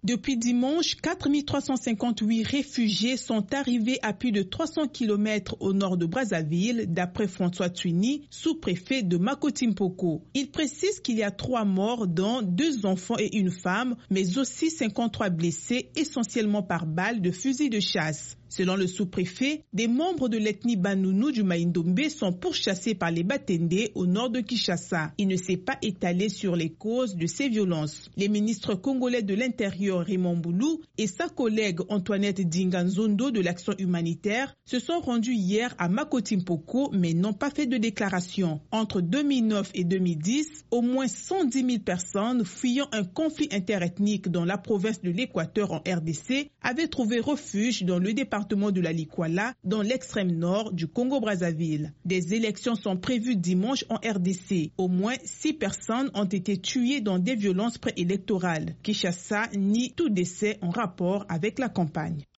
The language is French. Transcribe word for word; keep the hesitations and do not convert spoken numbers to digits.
Depuis dimanche, quatre mille trois cent cinquante-huit réfugiés sont arrivés à plus de trois cents kilomètres au nord de Brazzaville, d'après François Twini, sous-préfet de Makotimpoko. Il précise qu'il y a trois morts, dont deux enfants et une femme, mais aussi cinquante-trois blessés, essentiellement par balles de fusil de chasse. Selon le sous-préfet, des membres de l'ethnie Banounou du Maïndombe sont pourchassés par les Batende au nord de Kinshasa. Il ne s'est pas étalé sur les causes de ces violences. Les ministres congolais de l'Intérieur Raymond Boulou et sa collègue Antoinette Dinganzondo de l'Action humanitaire se sont rendus hier à Makotimpoko mais n'ont pas fait de déclaration. Entre deux mille neuf et deux mille dix, au moins cent dix mille personnes fuyant un conflit interethnique dans la province de l'Équateur en R D C avaient trouvé refuge dans le département de la Likwala, dans l'extrême nord du Congo-Brazzaville. Des élections sont prévues dimanche en R D C. Au moins six personnes ont été tuées dans des violences préélectorales. Kinshasa nie tout décès en rapport avec la campagne.